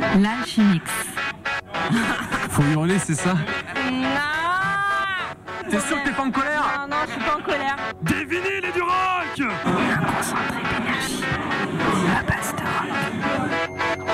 L'Alchimix. Faut hurler, c'est ça? Non. T'es sûr que t'es pas en colère? Non, je suis pas en colère. Des vinyles et du rock! Un concentré d'énergie. La base de rock.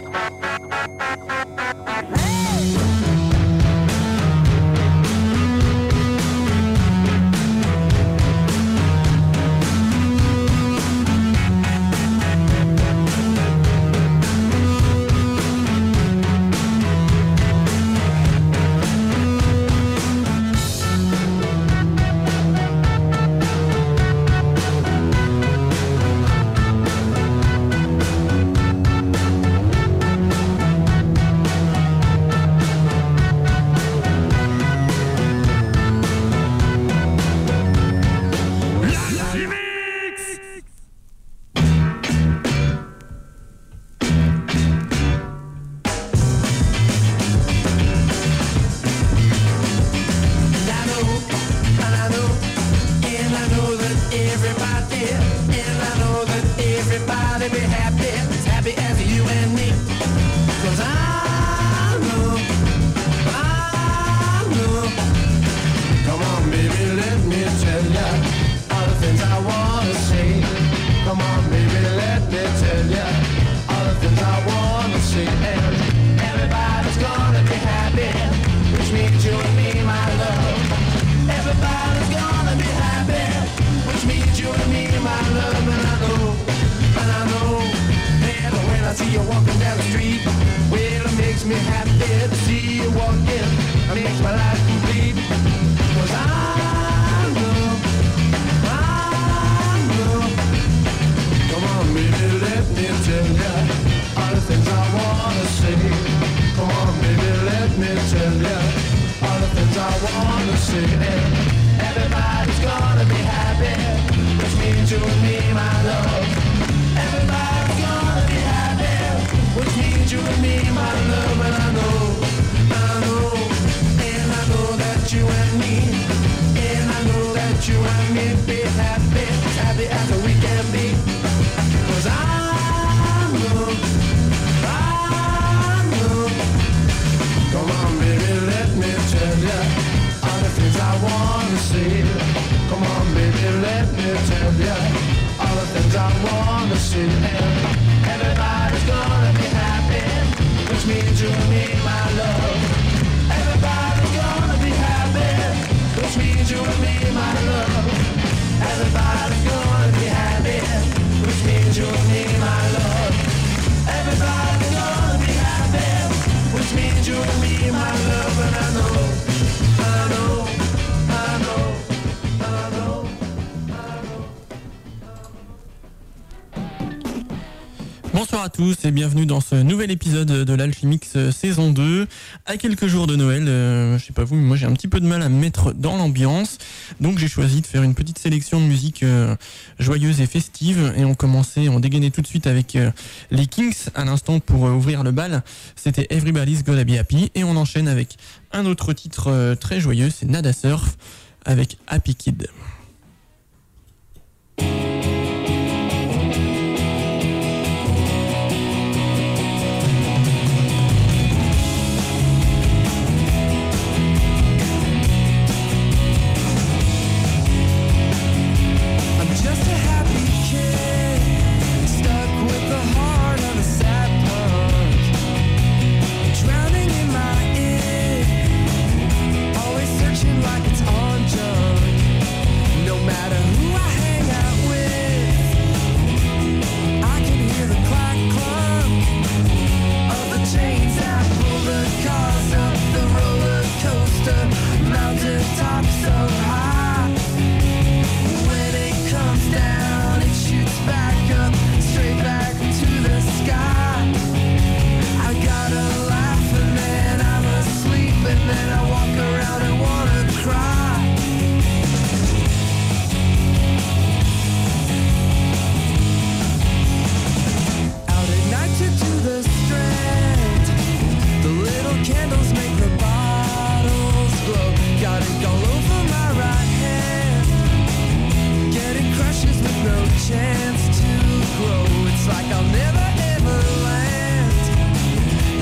Bonsoir à tous et bienvenue dans ce nouvel épisode de l'Alchimix saison 2. À quelques jours de Noël, je sais pas vous, mais moi j'ai un petit peu de mal à me mettre dans l'ambiance. Donc j'ai choisi de faire une petite sélection de musique joyeuse et festive. Et on dégainait tout de suite avec les Kings à l'instant pour ouvrir le bal. C'était Everybody's Gotta Be Happy. Et on enchaîne avec un autre titre très joyeux, c'est Nada Surf avec Happy Kid. Like it's on junk. No matter who I hang out with, I can hear the clack clunk of the chains that pull the cars up the roller coaster, mountain top so high. When it comes down, it shoots back up, straight back to the sky. I gotta laugh and then I'm asleep and then I walk around and wanna cry. Out at night to do the strand, the little candles make the bottles glow. Got ink all over my right hand, getting crushes with no chance to grow. It's like I'll never ever land.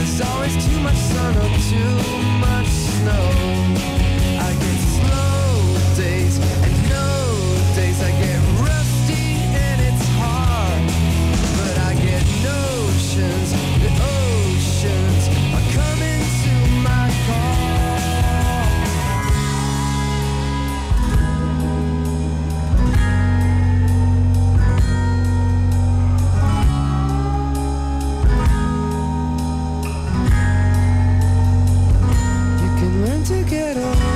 much sun or too much snow. I get slow days and no days. I get rusty and it's hard, but I get notions. The oceans are coming to my call. You can learn to get over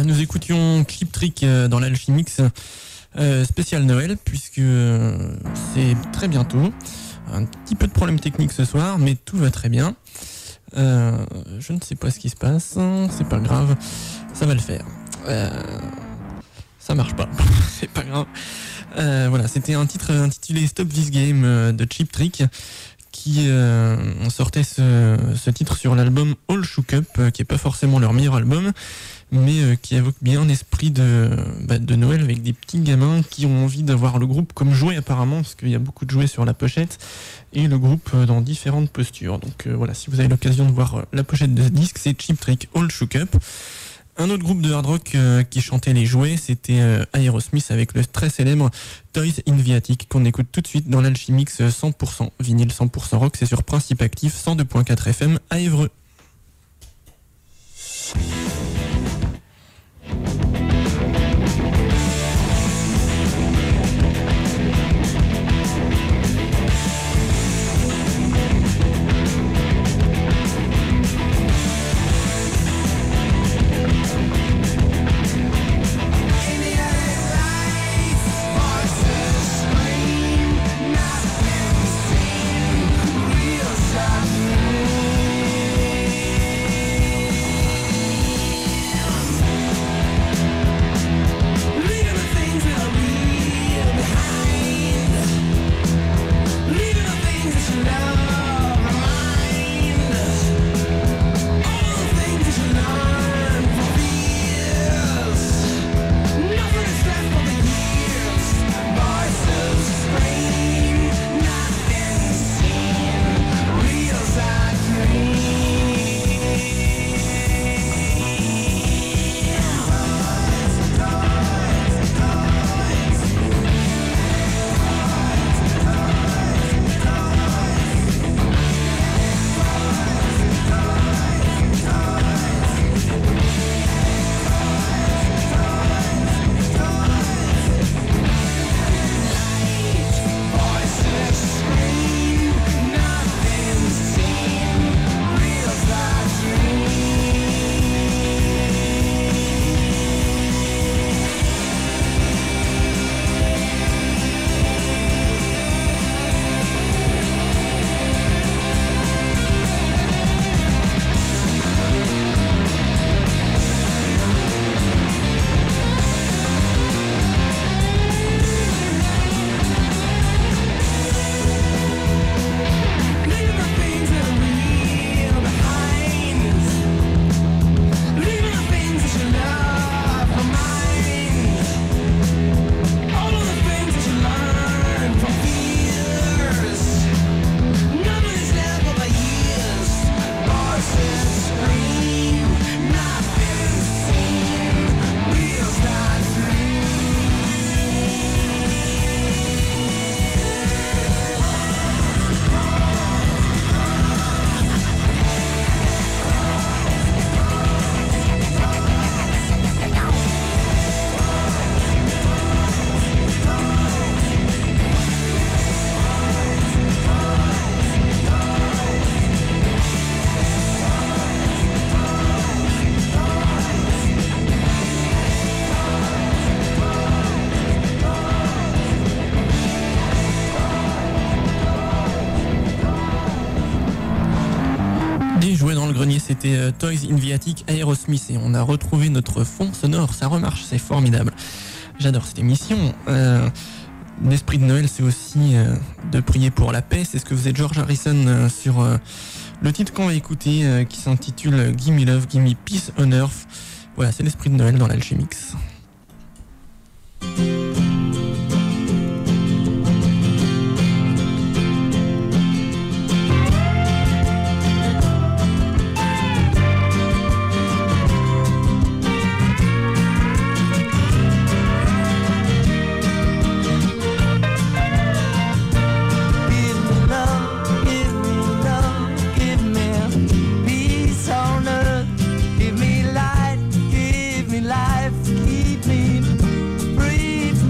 nous écoutions Cheap Trick dans l'Alchimix spécial Noël, puisque c'est très bientôt. Un petit peu de problème technique ce soir, mais tout va très bien. Je ne sais pas ce qui se passe, c'est pas grave, ça va le faire. Ça marche pas, c'est pas grave. Voilà, c'était un titre intitulé Stop This Game de Cheap Trick, qui sortait ce titre sur l'album All Shook Up, qui est pas forcément leur meilleur album, mais qui évoque bien un esprit de Noël avec des petits gamins qui ont envie d'avoir le groupe comme jouet apparemment, parce qu'il y a beaucoup de jouets sur la pochette, et le groupe dans différentes postures. Donc voilà, si vous avez l'occasion de voir la pochette de ce disque, c'est Cheap Trick All Shook Up. Un autre groupe de hard rock qui chantait les jouets, c'était Aerosmith avec le très célèbre Toys in the Attic, qu'on écoute tout de suite dans l'Alchimix 100% vinyle 100% rock. C'est sur Principe Actif 102.4 FM à Évreux. C'était Toys in the Attic, Aerosmith, et on a retrouvé notre fond sonore, ça remarche, c'est formidable. J'adore cette émission. L'esprit de Noël, c'est aussi de prier pour la paix. C'est ce que faisait George Harrison sur le titre qu'on va écouter, qui s'intitule Gimme Love, Gimme Peace on Earth. Voilà, c'est l'esprit de Noël dans l'Alchimix. Give me life, keep me breathing.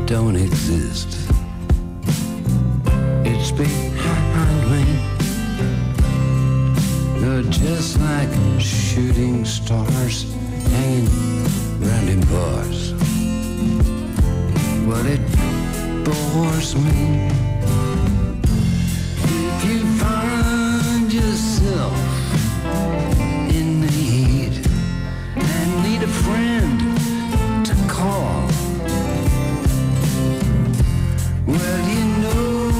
don't exist. It's behind me. They're just like shooting stars hanging round in bars. But it bores me. If you find yourself in need and need a friend to call, well, you know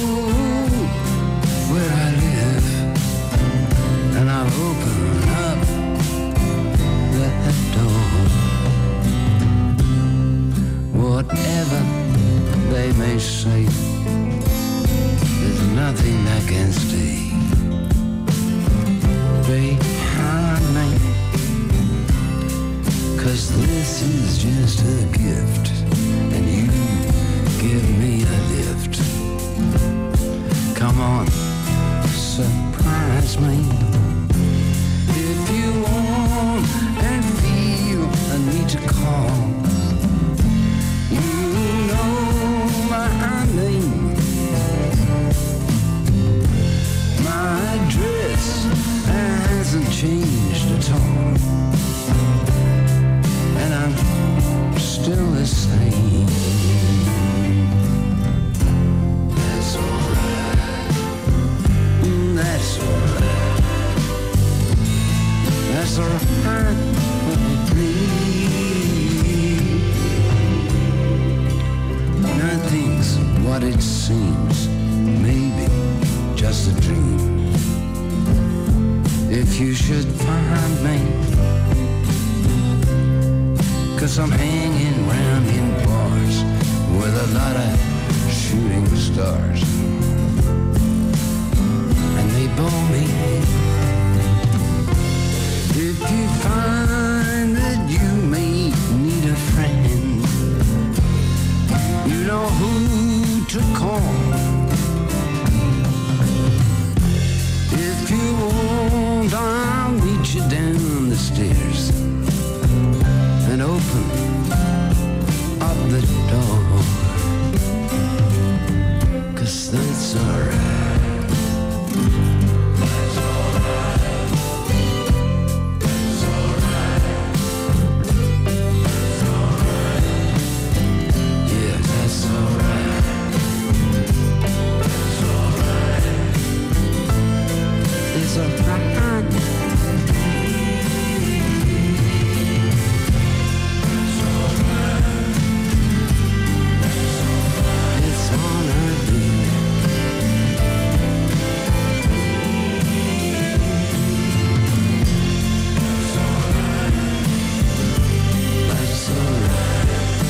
where I live, and I'll open up that door. Whatever they may say, there's nothing that can stay behind me, 'cause this is just a gift, and you give me a lift. Come on, surprise me. If you want and feel a need to call, you know my name. My address hasn't changed at all, and I'm still the same. That's alright. That's alright. That's alright with me. Nothing's what it seems, maybe just a dream. If you should find me, 'cause I'm hanging round in bars with a lot of shooting stars, and they bore me. If you find that you may need a friend, you know who to call. If you want, I'll meet you down the stairs and open up the door, 'cause that's alright. That's alright. That's alright. That's alright. Yeah, that's alright. That's alright. It's alright. It's gonna be. That's alright.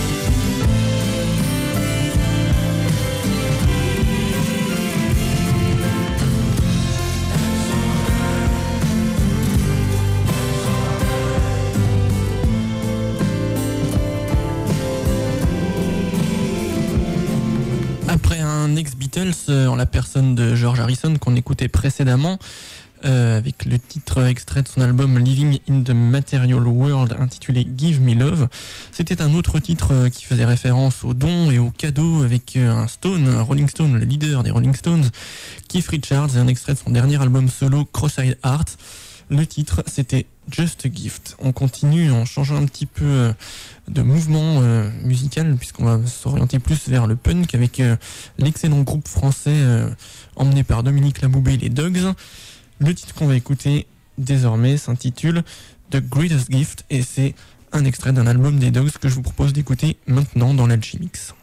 Après un ex-Beatles, en la personne de George Harrison qu'on écoutait précédemment, avec le titre extrait de son album Living in the Material World intitulé Give Me Love, c'était un autre titre qui faisait référence aux dons et aux cadeaux avec un Rolling Stone, le leader des Rolling Stones, Keith Richards, et un extrait de son dernier album solo Cross-Eyed Heart. Le titre, c'était Just a Gift. On continue en changeant un petit peu de mouvement musical, puisqu'on va s'orienter plus vers le punk avec l'excellent groupe français emmené par Dominique Laboubé, les Dogs. Le titre qu'on va écouter désormais s'intitule The Greatest Gift, et c'est un extrait d'un album des Dogs que je vous propose d'écouter maintenant dans l'Alchimix.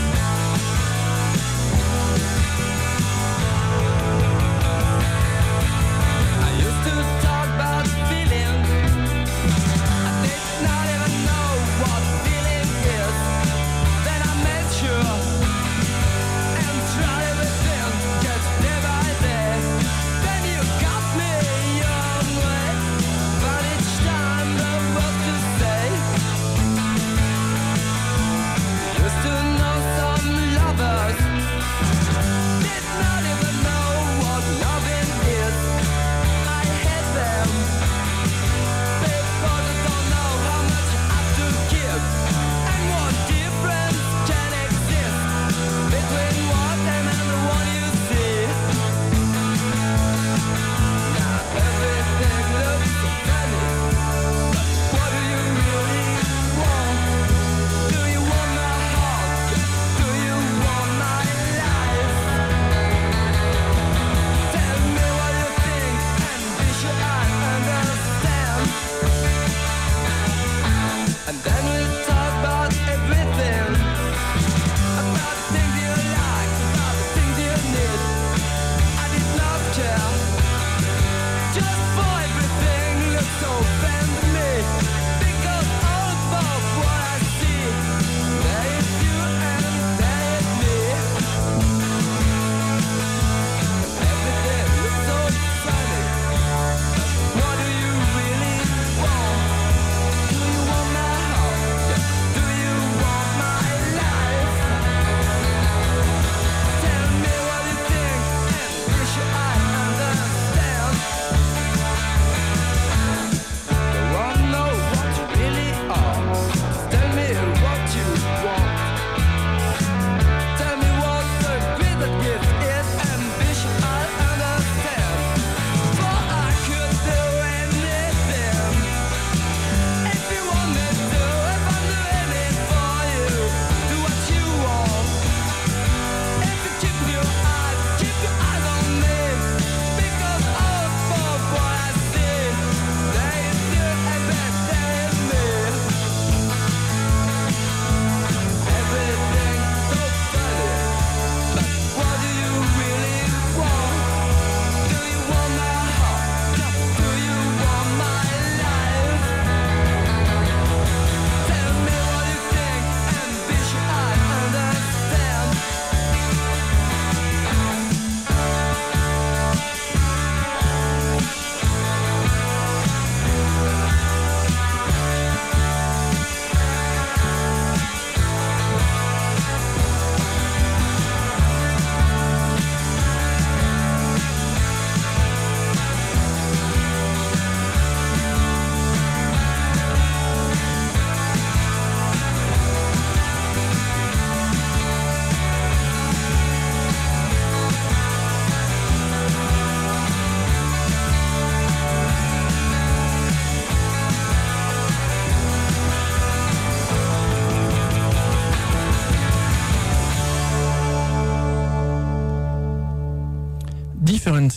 That's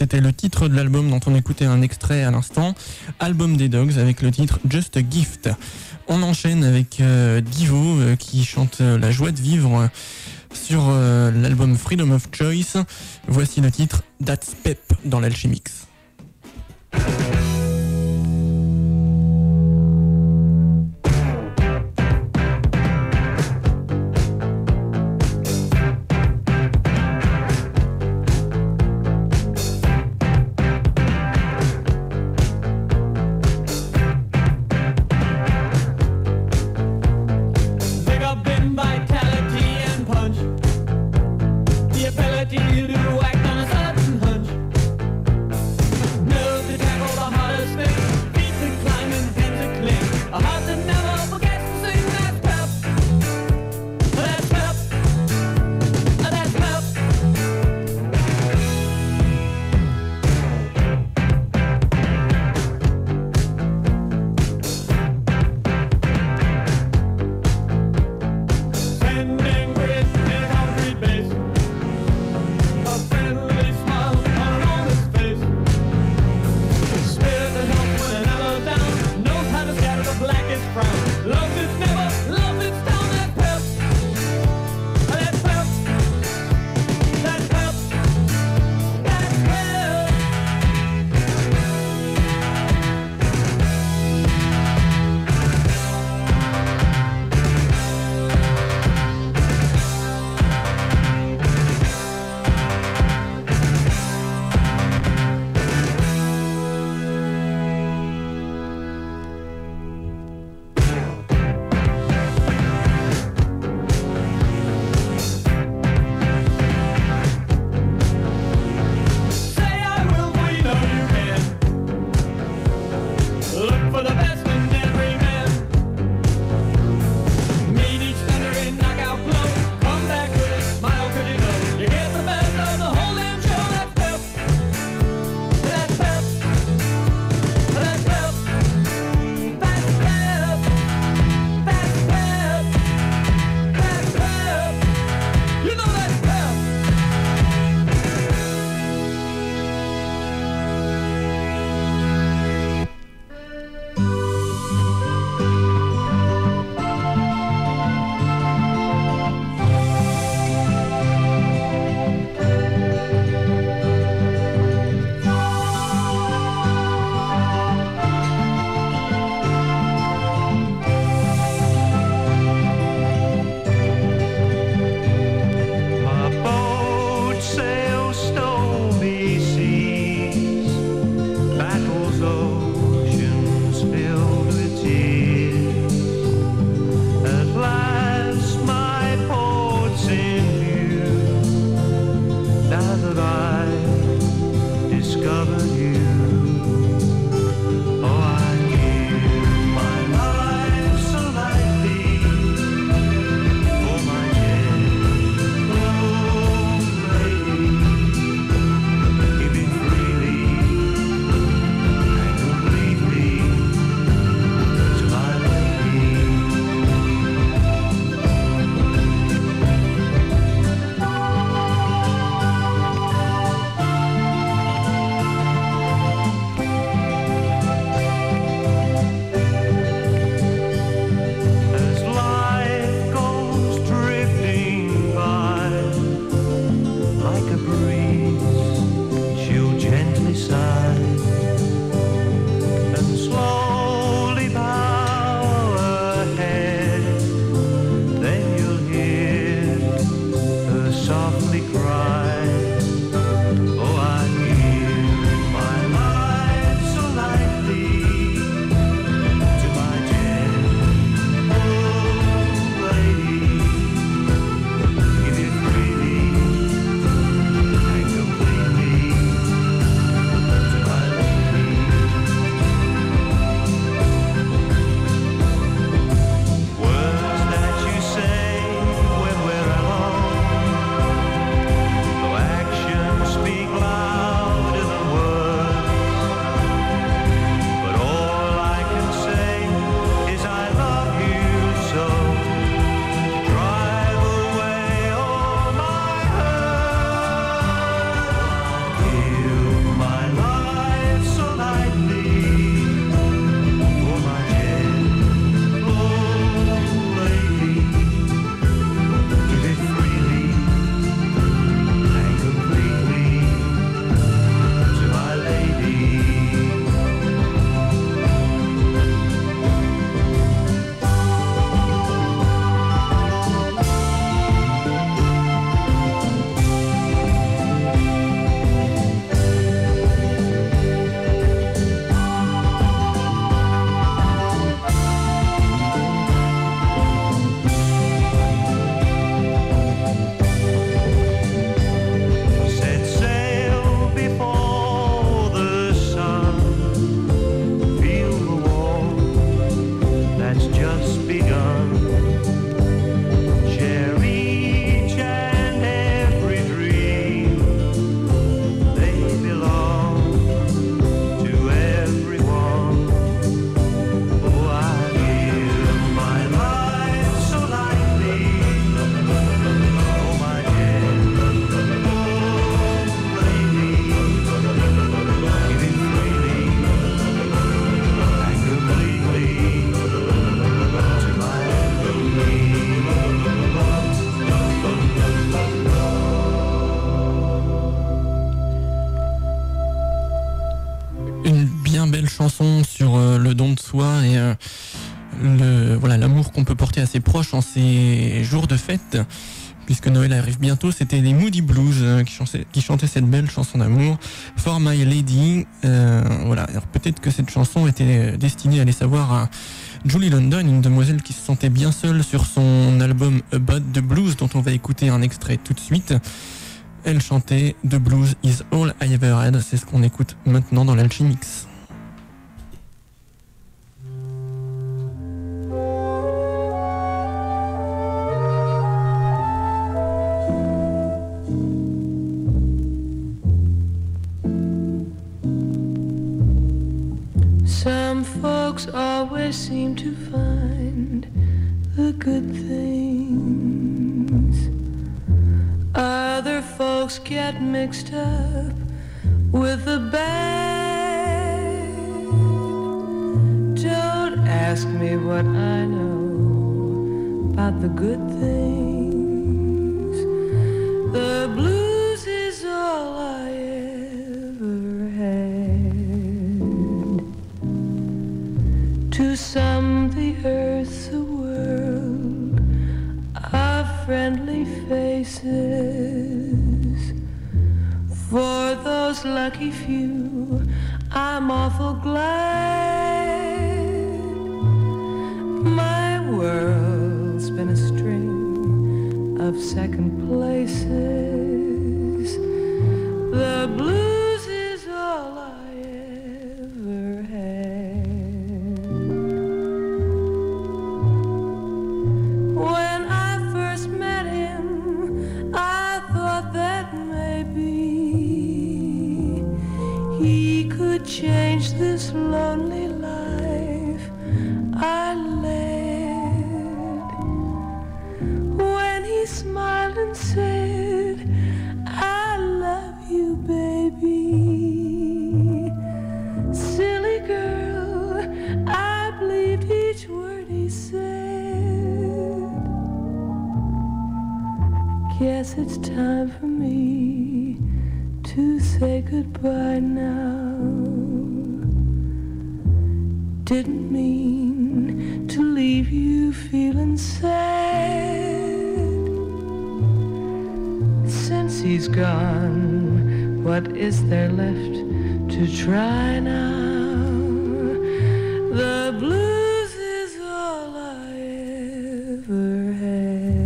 c'était le titre de l'album dont on écoutait un extrait à l'instant, Album des Dogs avec le titre Just a Gift. On enchaîne avec Divo qui chante la joie de vivre sur l'album Freedom of Choice. Voici le titre That's Pep dans l'Alchimix. The ability to act on a sudden hunch. Une bien belle chanson sur le don de soi et l'amour qu'on peut porter à ses proches en ces jours de fête. Puisque Noël arrive bientôt, c'était les Moody Blues qui chantaient cette belle chanson d'amour, For My Lady. Alors peut-être que cette chanson était destinée, allez savoir, à Julie London, une demoiselle qui se sentait bien seule sur son album About the Blues, dont on va écouter un extrait tout de suite. Elle chantait The Blues is all I ever had, c'est ce qu'on écoute maintenant dans l'Alchimix. Some folks always seem to find the good things. Other folks get mixed up with the bad. Don't ask me what I know about the good things. The blues is all I ever had. To some the earth's a world of friendly faces. For those lucky few, I'm awful glad. My world's been a string of second places. The blues is all I ever had. When I first met him, I thought that maybe he could change this lonely life I led. When he smiled and said, I love you, baby. Silly girl, I believed each word he said. Guess it's time for me to say goodbye now. Didn't mean to leave you feeling sad. Since he's gone, what is there left to try now? The blues is all I ever had.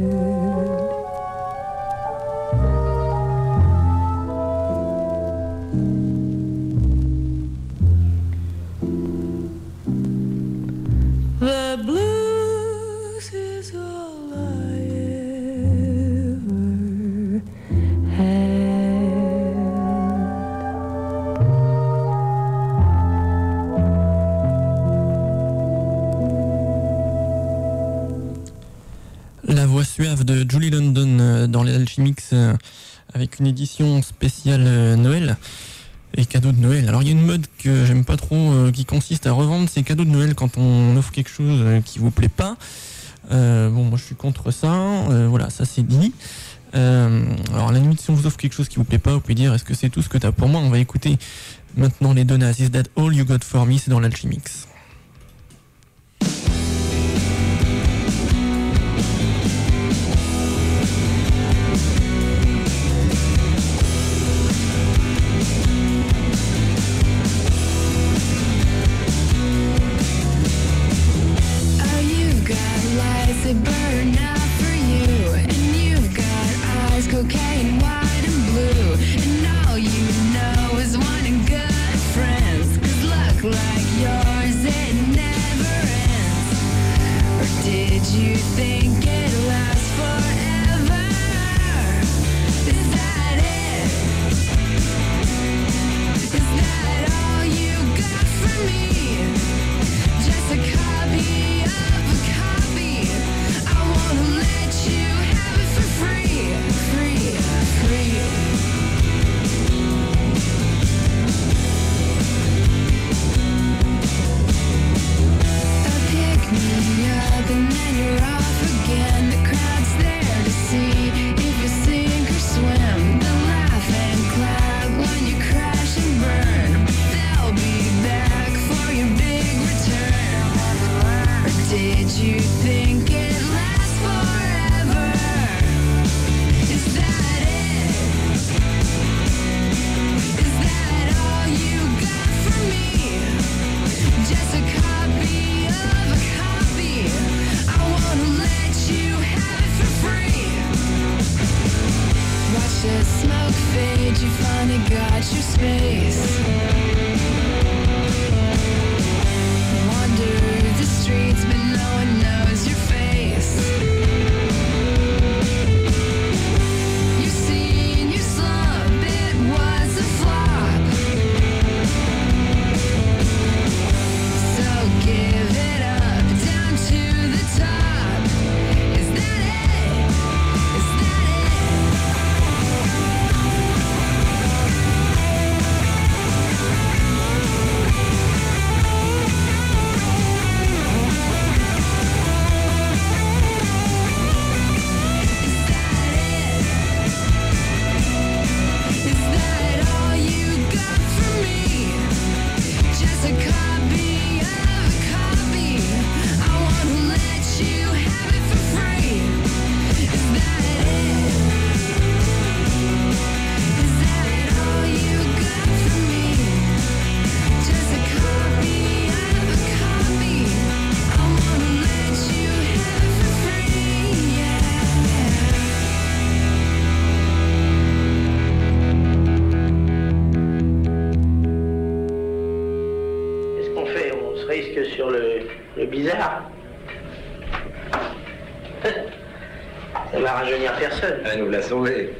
The blues is all I ever had. La voix suave de Julie London dans les Alchimix avec une édition spéciale Noël et cadeaux de Noël. Alors il y a une mode que j'aime pas trop qui consiste à revendre ces cadeaux de Noël quand on offre quelque chose qui vous plaît pas. Moi je suis contre ça, voilà, ça c'est dit. Alors à la limite, si on vous offre quelque chose qui vous plaît pas, vous pouvez dire est-ce que c'est tout ce que t'as pour moi. On va écouter maintenant les Donnas. Is That All You Got For Me, c'est dans l'Alchimix. Burn out for you, and you've got eyes cocaine, white and blue, and all you know is wanting good friends, 'cause luck like yours, it never ends. Or did you think it lasts forever? Is that it? Is that all you got for me? Just a copy of a copy. I wanna let you have it for free, free, free. Pick me up and then you're off again. risque sur le bizarre. Ça va rajeunir personne. Elle nous l'a sauvé.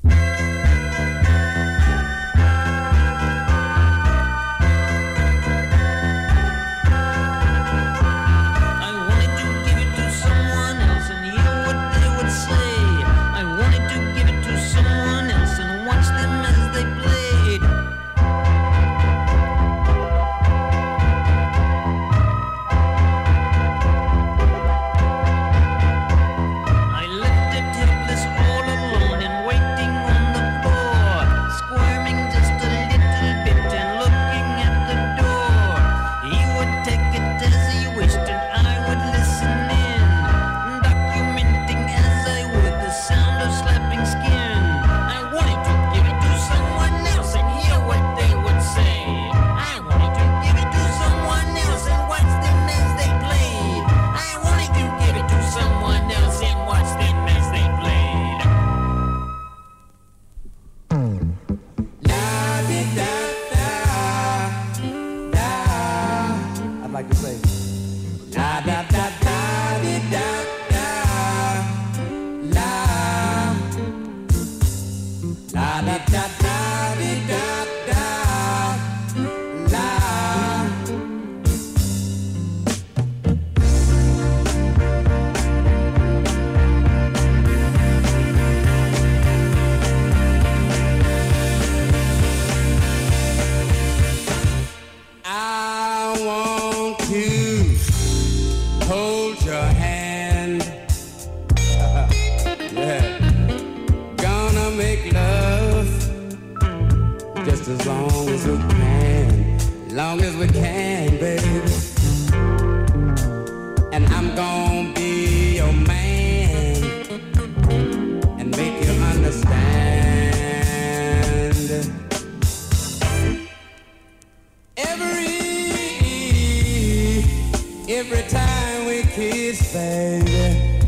Every time we kiss, baby,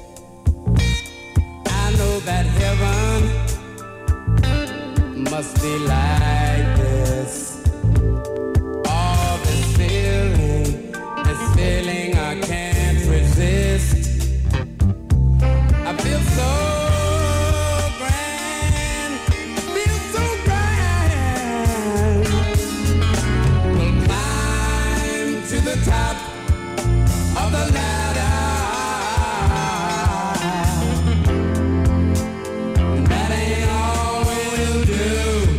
I know that heaven must be like this. Oh, this feeling I can't resist. I feel so grand, feel so grand. We'll climb to the top of the ladder. That ain't all we'll do.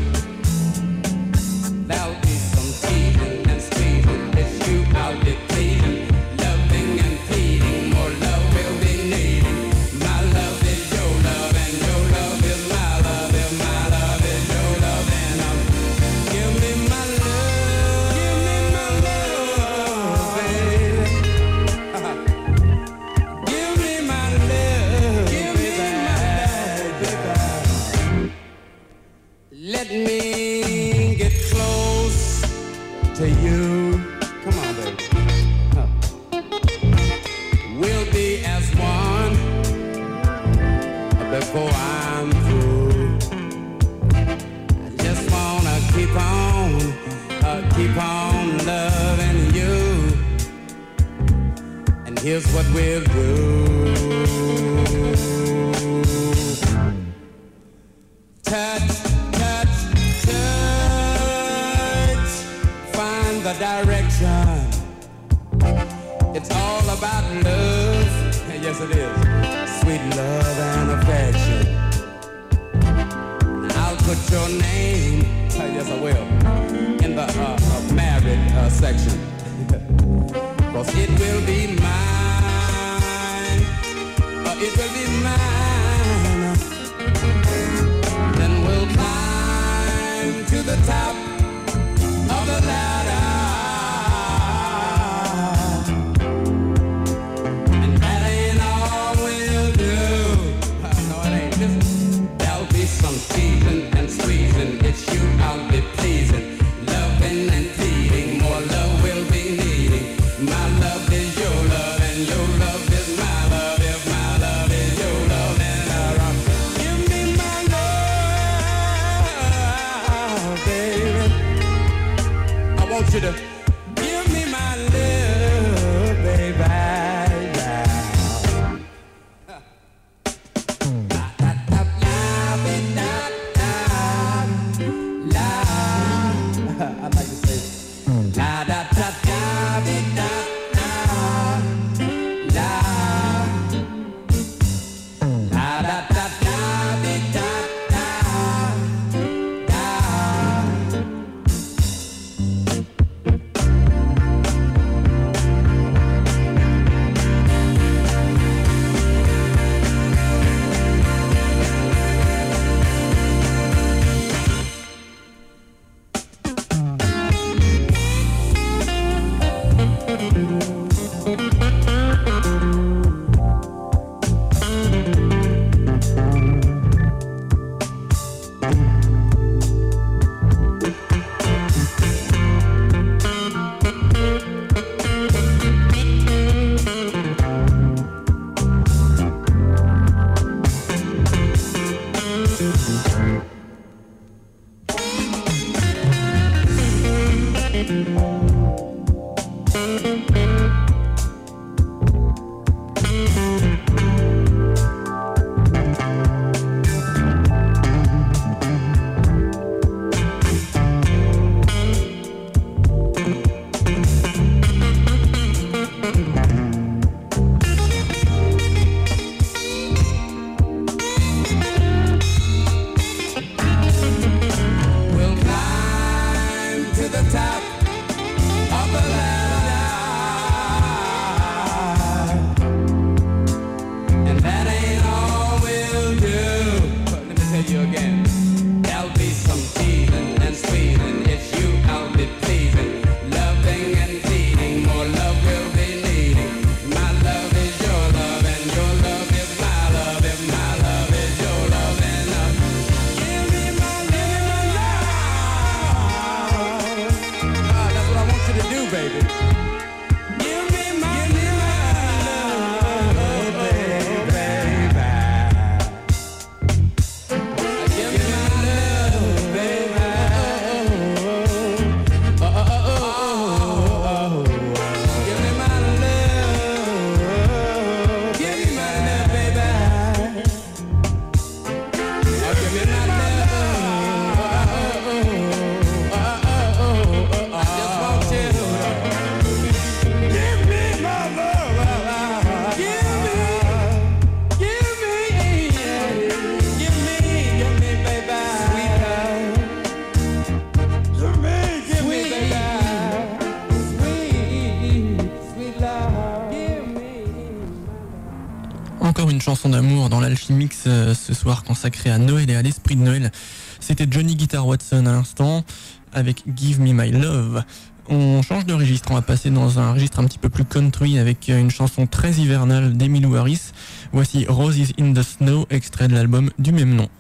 There'll be some teasing and squeezing, it's you I'll be pleasing, loving and feeding, more love we'll be needing. My love is your love and your love is my love, and my love is your love, and give me my love, baby. Give me my love, baby. Let me get close to you. Come on, baby. Huh. We'll be as one before I'm through. I just wanna keep on loving you. And here's what we'll do. Touch, touch, touch. Find the direction. It's all about love. Yes, it is. Sweet love and affection. I'll put your name, yes, I will, in the married section. 'Cause it will be mine. It will be mine. Then we'll climb to the top of the ladder. And that ain't all we'll do. No, it ain't. There'll be some teasing and squeezing. It's you I'll be pleasing, loving and feeding. More love we'll be needing. My love is your love, and your love is my love. If my love is your love, then give me my love, baby. I want you to give me my love. We'll climb to the top of the ladder, and that ain't all we'll do. But let me tell you again, there'll be some feeling and squeezing. It's you I'll be pleasing, loving and feeding. More love we'll be needing. My love is your love, and your love is my love. If my love is your love, and give me my love. That's what I want you to do, baby. Give me my love, baby. Give me my love, baby. Give me my love. Give me my love, baby. Give me my love. I just want you to give me my love. Give me, baby. Sweet love. Give me, baby. Sweet love. Give me. Encore une chanson d'amour dans l'Alchimix ce soir consacrée à Noël et à l'esprit de Noël. C'était Johnny Guitar Watson à l'instant avec Give Me My Love. On change de registre, on va passer dans un registre un petit peu plus country avec une chanson très hivernale d'Emmylou Harris. Voici Roses in the Snow, extrait de l'album du même nom.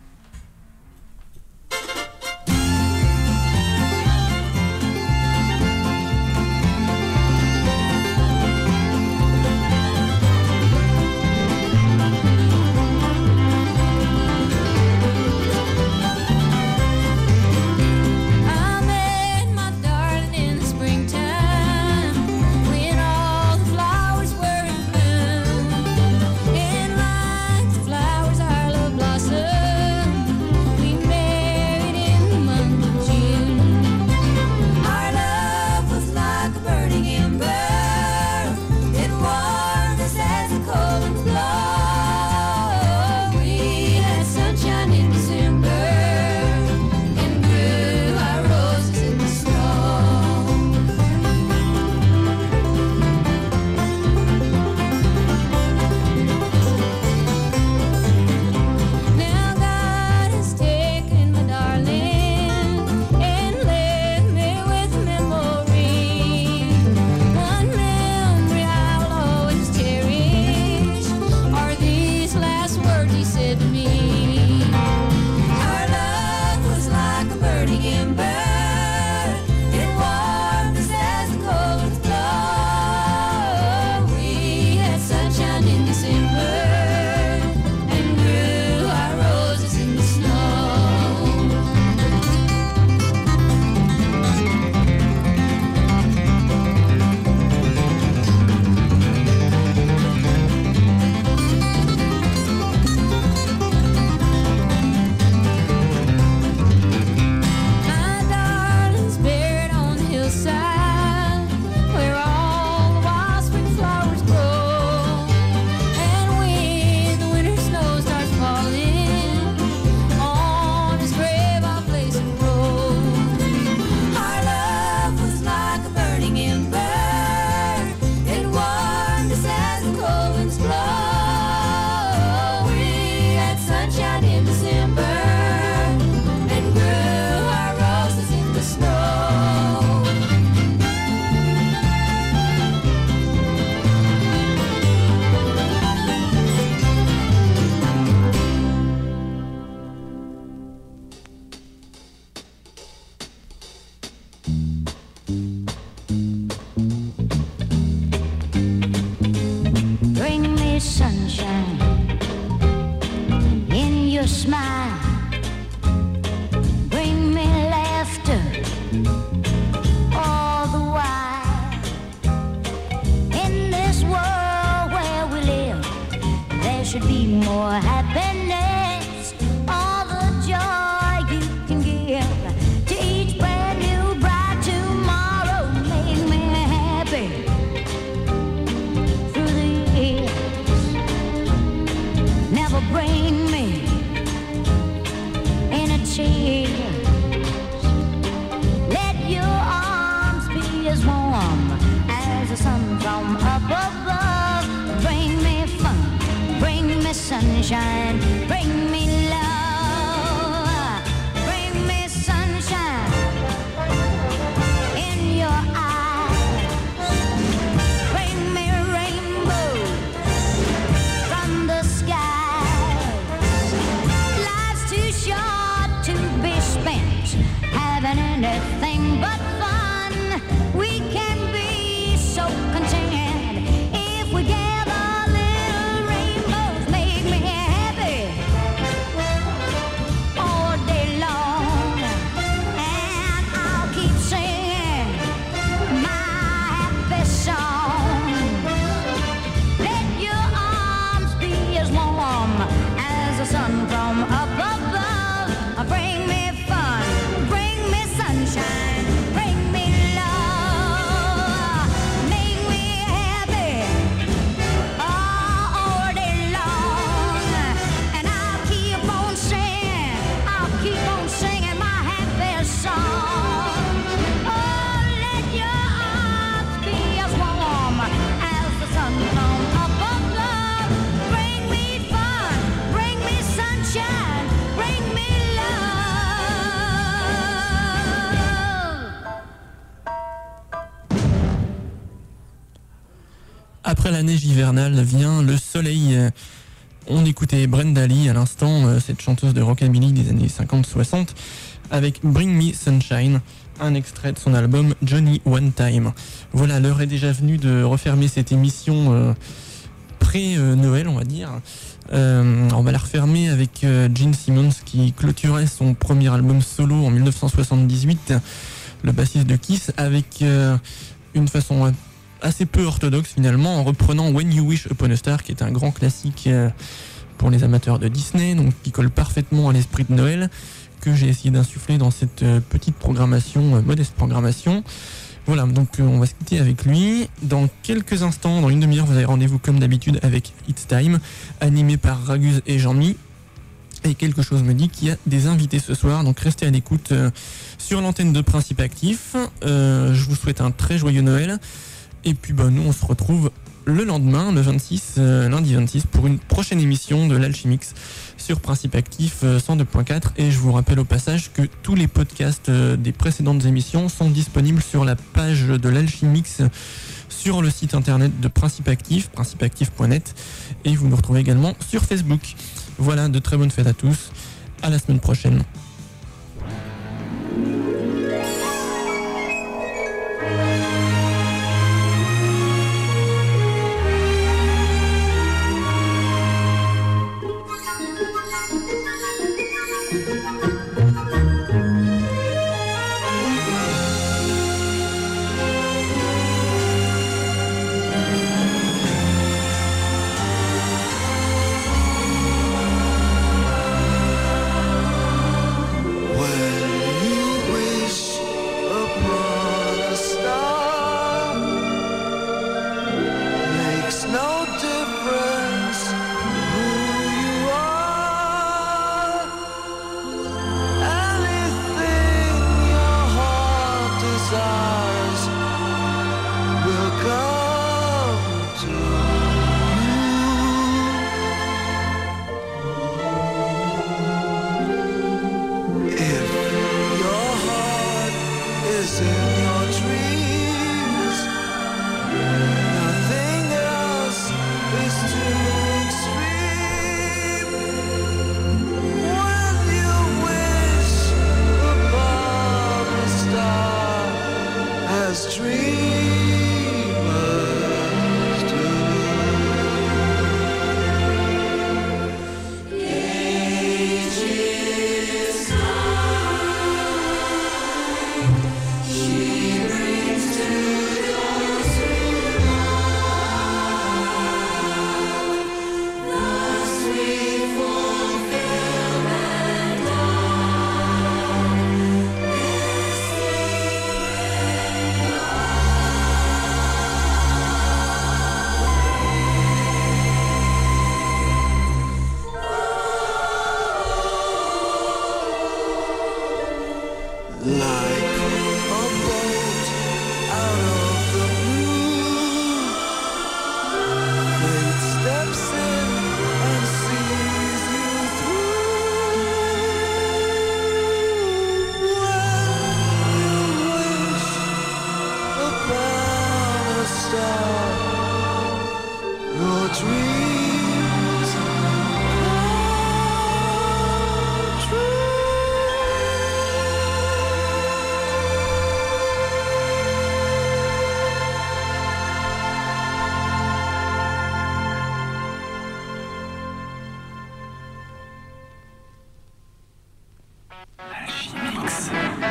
I met my darling in the springtime when all the flowers were in bloom. And like the flowers our love blossomed, we married in the month of June. Our love was like a burning ember, it warmed us as the cold winds blow. We had sunshine in December and grew our roses in the snow. Now God has taken my darling and left me with a memory. One memory I will always cherish are these last words he said to me. Our love was like a burning ember, it warmed us as the cold winds blow. We had sunshine in December and grew our roses in the snow. My darling's buried on the hillside where all the wild spring flowers grow. And when the winter snow starts falling, on his grave I'll place a rose. Our love was like a burning ember, it warmed us as the cold winds blow. We had sunshine in December and grew our roses in the snow. Bring me sunshine in your smile. Bring me laughter should be more happiness. All the joy you can give to each brand new bright tomorrow. Make me happy through the years. Never bring me in a tear. Let your arms be as warm as the sun from up above. Bring me fun, bring me sunshine, bring me love. Bring me sunshine in your eyes. Bring me rainbows from the skies. Life's too short to be spent having anything but fun. We can be so content if we gather little rainbows. Make me happy all day long, and I'll keep singing my happy song. Let your arms be as warm as the sun from up above. Bring me fun, bring me sunshine, bring me love. Make me happy all day long, and I'll keep on singing my happy song. Oh, let your arms be as warm as the sun from up above. Bring me fun, bring me sunshine, bring me love. Après la neige hivernale vient le soleil. On écoutait Brenda Lee à l'instant, cette chanteuse de rockabilly des années 50-60, avec Bring Me Sunshine, un extrait de son album Johnny One Time. Voilà, l'heure est déjà venue de refermer cette émission pré-Noël, on va dire. On va la refermer avec Gene Simmons qui clôturait son premier album solo en 1978, le bassiste de Kiss, avec une façon assez peu orthodoxe finalement, en reprenant When You Wish Upon a Star, qui est un grand classique pour les amateurs de Disney, donc qui colle parfaitement à l'esprit de Noël, que j'ai essayé d'insuffler dans cette petite programmation, modeste programmation. Voilà, donc on va se quitter avec lui. Dans quelques instants, dans une demi-heure, vous avez rendez-vous comme d'habitude avec It's Time, animé par Raguse et Jean-Mi. Et quelque chose me dit qu'il y a des invités ce soir, donc restez à l'écoute sur l'antenne de Principe Actif. Je vous souhaite un très joyeux Noël. Et puis nous on se retrouve le lendemain, le 26, lundi 26, pour une prochaine émission de l'Alchimix sur Principe Actif 102.4. Et je vous rappelle au passage que tous les podcasts des précédentes émissions sont disponibles sur la page de l'Alchimix sur le site internet de Principe Actif, principeactif.net. Et vous nous retrouvez également sur Facebook. Voilà, de très bonnes fêtes à tous. À la semaine prochaine.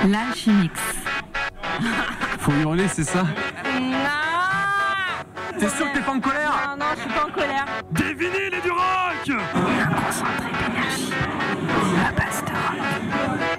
L'Alchimix. Faut hurler, c'est ça? T'es sûr que t'es pas en colère? Non, je suis pas en colère. Des vinyles et du rock! Un concentré d'énergie. La base de rock.